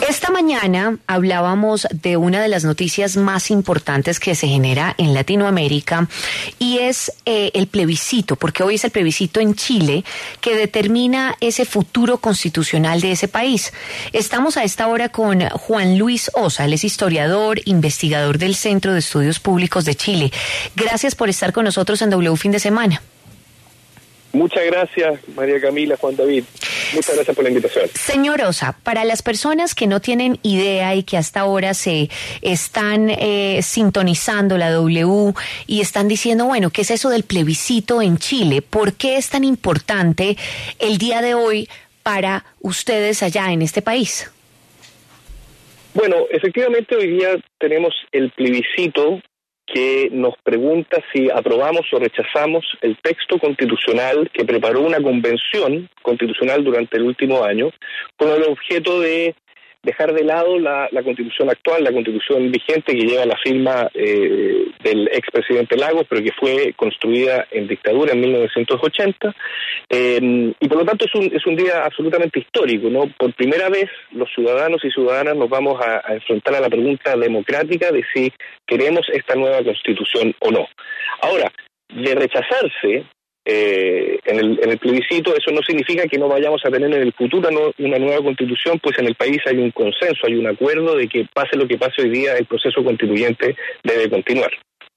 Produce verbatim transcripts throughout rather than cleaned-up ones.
Esta mañana hablábamos de una de las noticias más importantes que se genera en Latinoamérica y es eh, el plebiscito, porque hoy es el plebiscito en Chile que determina ese futuro constitucional de ese país. Estamos a esta hora con Juan Luis Osa, él es historiador, investigador del Centro de Estudios Públicos de Chile. Gracias por estar con nosotros en W Fin de Semana. Muchas gracias, María Camila, Juan David. Muchas gracias por la invitación. Señor Osa, para las personas que no tienen idea y que hasta ahora se están eh, sintonizando la W y están diciendo, bueno, ¿qué es eso del plebiscito en Chile? ¿Por qué es tan importante el día de hoy para ustedes allá en este país? Bueno, efectivamente hoy día tenemos el plebiscito que nos pregunta si aprobamos o rechazamos el texto constitucional que preparó una convención constitucional durante el último año, con el objeto de dejar de lado la, la constitución actual, la constitución vigente que lleva la firma eh, del expresidente Lagos, pero que fue construida en dictadura en mil novecientos ochenta, eh, y por lo tanto es un, es un día absolutamente histórico, ¿no? Por primera vez los ciudadanos y ciudadanas nos vamos a, a enfrentar a la pregunta democrática de si queremos esta nueva constitución o no. Ahora, de rechazarse Eh, en, el, en el plebiscito, eso no significa que no vayamos a tener en el futuro no, una nueva constitución, pues en el país hay un consenso, hay un acuerdo de que pase lo que pase hoy día, el proceso constituyente debe continuar.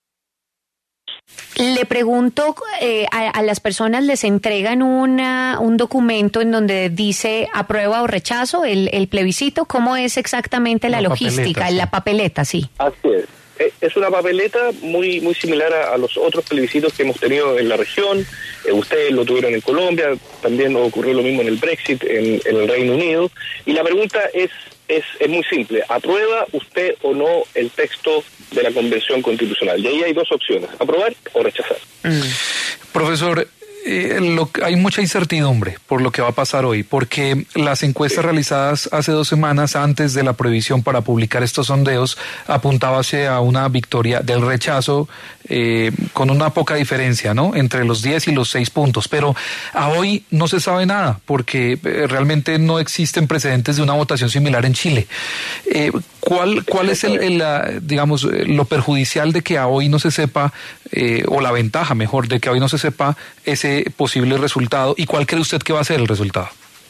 Le pregunto, eh, a, a las personas les entregan una, un documento en donde dice aprueba o rechazo el, el plebiscito, ¿cómo es exactamente la, la logística, papeleta, sí. La papeleta, sí? Así es. Es una papeleta muy muy similar a, a los otros plebiscitos que hemos tenido en la región. Eh, ustedes lo tuvieron en Colombia, también ocurrió lo mismo en el Brexit, en, en el Reino Unido. Y la pregunta es, es, es muy simple. ¿Aprueba usted o no el texto de la Convención Constitucional? Y ahí hay dos opciones, aprobar o rechazar. Mm. Profesor, Eh, lo, hay mucha incertidumbre por lo que va a pasar hoy, porque las encuestas realizadas hace dos semanas antes de la prohibición para publicar estos sondeos apuntaban hacia una victoria del rechazo eh, con una poca diferencia, ¿no? Entre los diez y los seis puntos, pero a hoy no se sabe nada porque eh, realmente no existen precedentes de una votación similar en Chile. Eh, ¿Cuál, cuál es el, el, digamos, lo perjudicial de que a hoy no se sepa, eh, o la ventaja mejor de que hoy no se sepa ese posible resultado, y cuál cree usted que va a ser el resultado?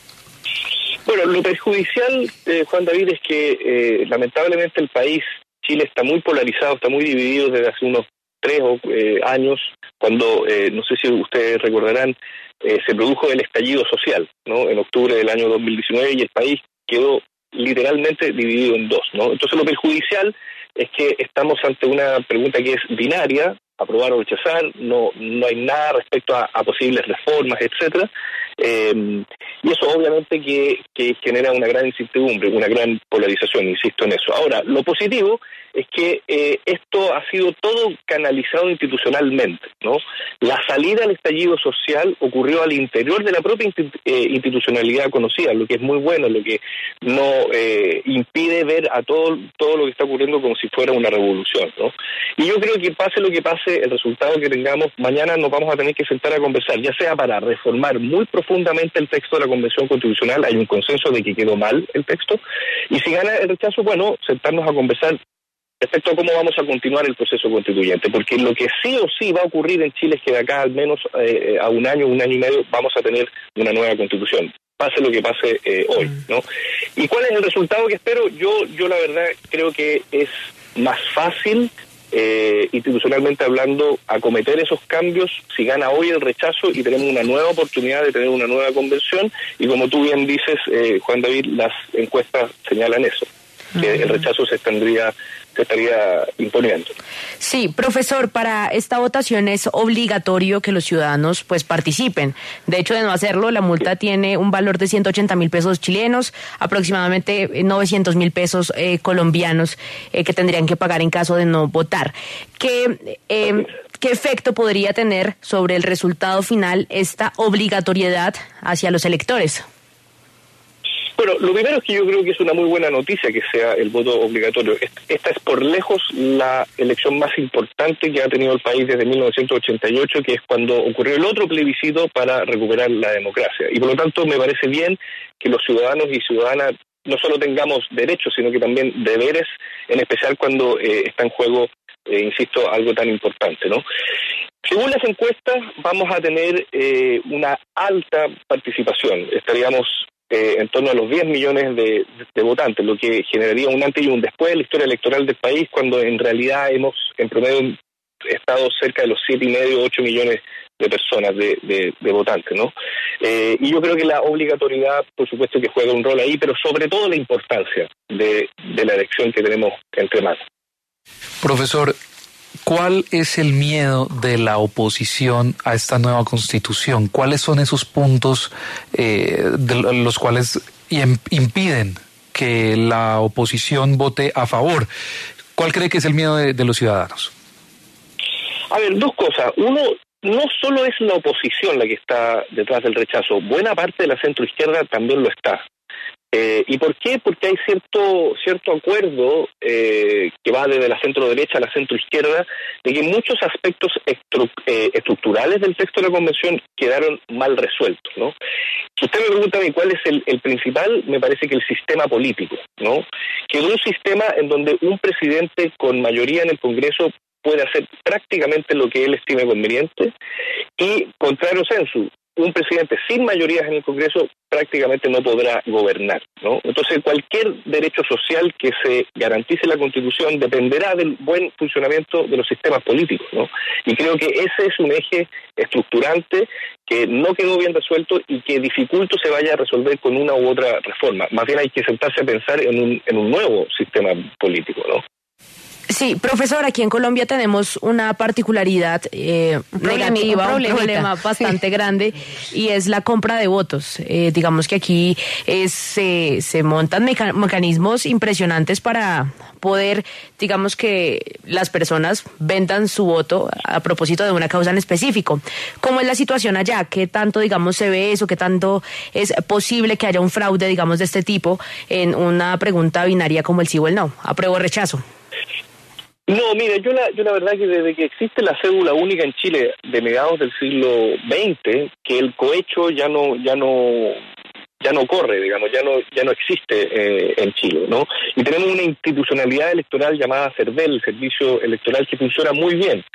Bueno, lo perjudicial, eh, Juan David, es que eh, lamentablemente el país, Chile, está muy polarizado, está muy dividido desde hace unos tres o, eh, años, cuando, eh, no sé si ustedes recordarán, eh, se produjo el estallido social, ¿no? En octubre del año dos mil diecinueve, y el país quedó literalmente dividido en dos, ¿no? Entonces lo perjudicial es que estamos ante una pregunta que es binaria, aprobar o rechazar, no no hay nada respecto a, a posibles reformas, etcétera, eh, y eso obviamente que, que genera una gran incertidumbre, una gran polarización, insisto en eso. Ahora, lo positivo es que eh, esto ha sido todo canalizado institucionalmente, ¿no? La salida al estallido social ocurrió al interior de la propia institu- eh, institucionalidad conocida, lo que es muy bueno, lo que no eh, impide ver a todo todo lo que está ocurriendo como si fuera una revolución, ¿no? Y yo creo que pase lo que pase, el resultado que tengamos, mañana nos vamos a tener que sentar a conversar, ya sea para reformar muy profundamente el texto de la Convención Constitucional, hay un consenso de que quedó mal el texto, y si gana el rechazo, bueno, sentarnos a conversar respecto a cómo vamos a continuar el proceso constituyente, porque lo que sí o sí va a ocurrir en Chile es que de acá al menos eh, a un año, un año y medio, vamos a tener una nueva constitución, pase lo que pase eh, hoy, ¿no? ¿Y cuál es el resultado que espero? Yo, yo la verdad creo que es más fácil, eh, institucionalmente hablando, acometer esos cambios si gana hoy el rechazo y tenemos una nueva oportunidad de tener una nueva convención, y como tú bien dices, eh, Juan David, las encuestas señalan eso, que el rechazo se tendría se estaría imponiendo. Sí, profesor, para esta votación es obligatorio que los ciudadanos pues participen. De hecho, de no hacerlo, la multa tiene un valor de ciento ochenta mil pesos chilenos, aproximadamente novecientos mil pesos eh, colombianos eh, que tendrían que pagar en caso de no votar. ¿Qué, eh, ¿Qué efecto podría tener sobre el resultado final esta obligatoriedad hacia los electores? Bueno, lo primero es que yo creo que es una muy buena noticia que sea el voto obligatorio. Esta es por lejos la elección más importante que ha tenido el país desde mil novecientos ochenta y ocho, que es cuando ocurrió el otro plebiscito para recuperar la democracia. Y por lo tanto me parece bien que los ciudadanos y ciudadanas no solo tengamos derechos, sino que también deberes, en especial cuando eh, está en juego, eh, insisto, algo tan importante, ¿no? Según las encuestas, vamos a tener eh, una alta participación. Estaríamos eh, en torno a los diez millones de, de votantes, lo que generaría un antes y un después de la historia electoral del país, cuando en realidad hemos, en promedio, estado cerca de los siete y medio, ocho millones de personas, de, de, de votantes, ¿no? Eh, y yo creo que la obligatoriedad, por supuesto, que juega un rol ahí, pero sobre todo la importancia de, de la elección que tenemos entre manos. Profesor, ¿cuál es el miedo de la oposición a esta nueva Constitución? ¿Cuáles son esos puntos eh, de los cuales impiden que la oposición vote a favor? ¿Cuál cree que es el miedo de, de los ciudadanos? A ver, dos cosas. Uno, no solo es la oposición la que está detrás del rechazo, buena parte de la centroizquierda también lo está. Eh, ¿Y por qué? Porque hay cierto cierto acuerdo eh, que va desde la centro derecha a la centro izquierda, de que muchos aspectos estru eh, estructurales del texto de la Convención quedaron mal resueltos, ¿no? Si usted me pregunta a mí cuál es el, el principal, me parece que el sistema político, ¿no? Que es un sistema en donde un presidente con mayoría en el Congreso puede hacer prácticamente lo que él estime conveniente, y contrario sensu, un presidente sin mayorías en el Congreso prácticamente no podrá gobernar, ¿no? Entonces, cualquier derecho social que se garantice en la Constitución dependerá del buen funcionamiento de los sistemas políticos, ¿no? Y creo que ese es un eje estructurante que no quedó bien resuelto y que dificulto se vaya a resolver con una u otra reforma. Más bien hay que sentarse a pensar en un, en un nuevo sistema político, ¿no? Sí, profesor, aquí en Colombia tenemos una particularidad eh, negativa, un, un problema bastante grande, y es la compra de votos. Eh, digamos que aquí es, eh, se montan meca mecanismos impresionantes para poder, digamos que las personas vendan su voto a propósito de una causa en específico. ¿Cómo es la situación allá? ¿Qué tanto, digamos, se ve eso? ¿Qué tanto es posible que haya un fraude, digamos, de este tipo en una pregunta binaria como el sí o el no? ¿Apruebo o rechazo? No, mire, yo la, yo la verdad que desde que existe la cédula única en Chile de mediados del siglo veinte, que el cohecho ya no, ya no, ya no corre, digamos, ya no, ya no existe eh, en Chile, ¿no? Y tenemos una institucionalidad electoral llamada CERVEL, el Servicio Electoral, que funciona muy bien.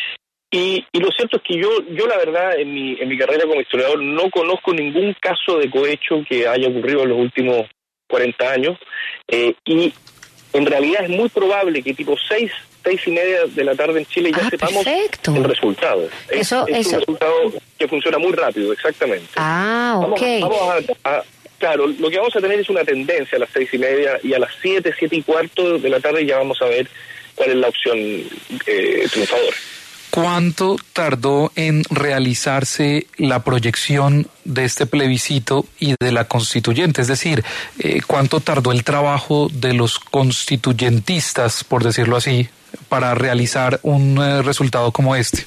Y, y lo cierto es que yo, yo la verdad, en mi, en mi carrera como historiador, no conozco ningún caso de cohecho que haya ocurrido en los últimos cuarenta años, eh, y en realidad es muy probable que tipo seis, seis y media de la tarde en Chile ya ah, sepamos perfecto. el resultado. Eso, es, es eso. un resultado que funciona muy rápido, exactamente. Ah, ok. Vamos, vamos a, a, claro, lo que vamos a tener es una tendencia a las seis y media, y a las siete, siete y cuarto de la tarde ya vamos a ver cuál es la opción eh, triunfadora. ¿Cuánto tardó en realizarse la proyección de este plebiscito y de la constituyente? Es decir, eh, ¿cuánto tardó el trabajo de los constituyentistas, por decirlo así, para realizar un eh, resultado como este?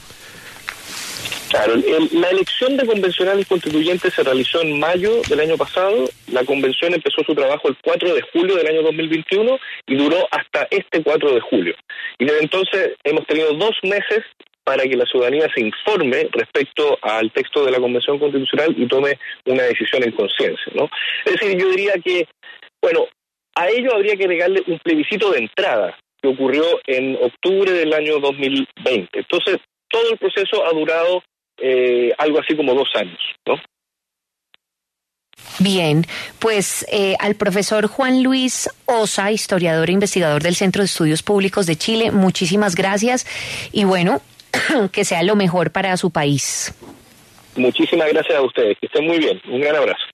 Claro, el, la elección de convencionales constituyentes se realizó en mayo del año pasado. La convención empezó su trabajo el cuatro de julio del año dos mil veintiuno y duró hasta este cuatro de julio. Y desde entonces hemos tenido dos meses para que la ciudadanía se informe respecto al texto de la Convención Constitucional y tome una decisión en conciencia, ¿no? Es decir, yo diría que, bueno, a ello habría que agregarle un plebiscito de entrada que ocurrió en octubre del año dos mil veinte. Entonces, todo el proceso ha durado eh, algo así como dos años, ¿no? Bien, pues eh, al profesor Juan Luis Ossa, historiador e investigador del Centro de Estudios Públicos de Chile, muchísimas gracias y bueno, que sea lo mejor para su país. Muchísimas gracias a ustedes, que estén muy bien, un gran abrazo.